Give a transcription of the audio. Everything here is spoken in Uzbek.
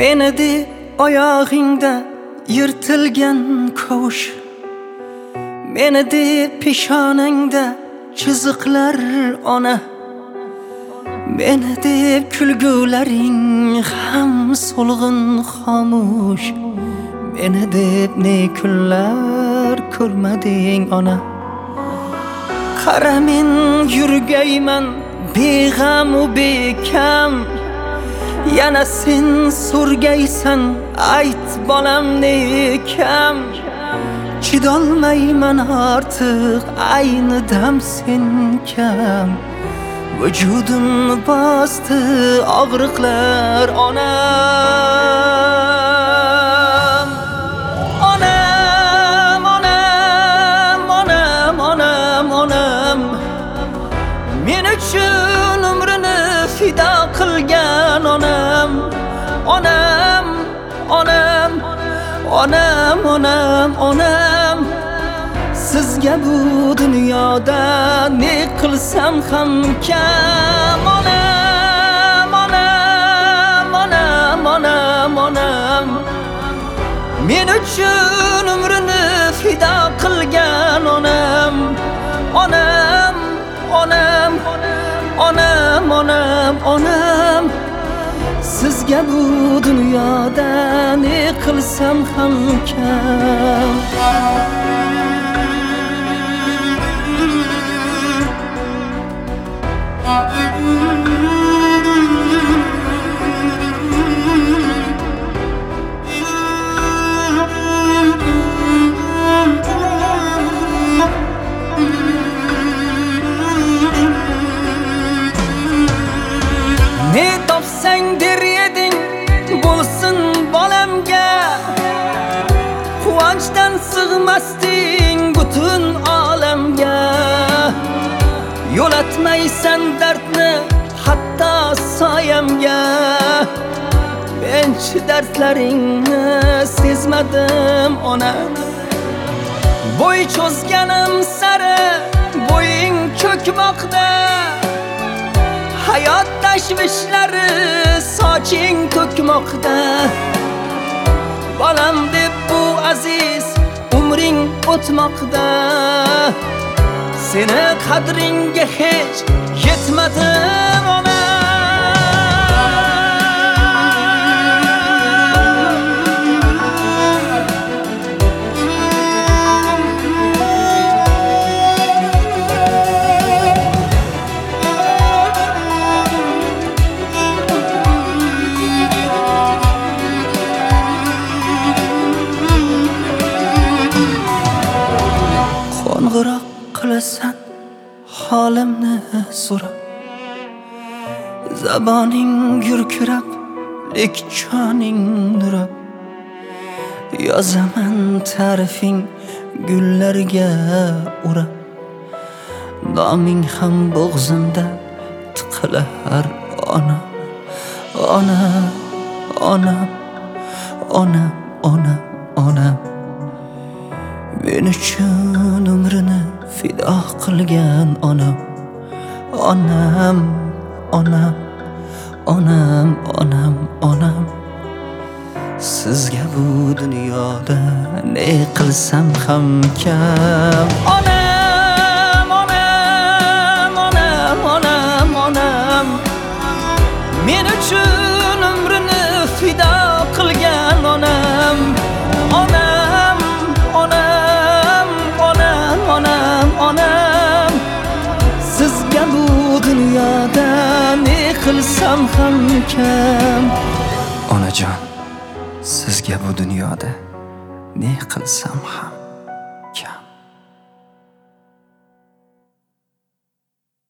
Meni deb oyog'ingda yirtilgan kovush, meni deb peshonangda chiziqlar ona, meni deb kulgularing ham so'lg'in xomush, meni deb ne kunlar ko'rmading ona. Qara men yurgayman beg'am u bekam, yana sen so'rgaysan ayt bolam nekam. Chidolmayman artıq ayni dam sen kam, vujudimni bosdi og'riqlar onam. Onam, onam, onam, onam, onam, men uchun umrini fido qilgan onam. Onam, onam, onam, onam, onam, sizga bu dunyoda ne qilsam ham kam. Onam, onam, onam, onam, onam, men uchun umrini fido qilgan onam. Onam, onam, onam, onam, onam, sizga bu dunyoda ne qilsam ham kam. Ne topsang der eding bo'lsin bolamga, quvonchdan sig'masding butun olamga. Yo'latmaysan dardni hatto soyamga, menchi dardlaringni sezmadim ona. Bo'y cho'zganim sari bo'ying cho'kmoqda, hayot tashvishlari soching to'kmoqda. Bolam deb bu aziz umring o'tmoqda, seni qadringga hech yetmadim ona. Qo'ng'iroq qilasan holimni so'rab, zaboning yurkirab lek joning nurab. Yozaman ta'rifing gullarga urab, noming ham bo'g'zimda tiqilar ona. Ona, onam, onam, onam, onam, men uchun umrini fido qilgan onam. Onam, onam, onam, onam, onam, sizga bu dunyoda ne qilsam ham kam. Onam, onam, onam, onam, onam, men uchun umrini fido qilgan onam. Onam, onam, onam, onam, onam, sizga bu dunyoda ne qilsam ham kam. Onajon, sizga bu dunyoda ne qilsam ham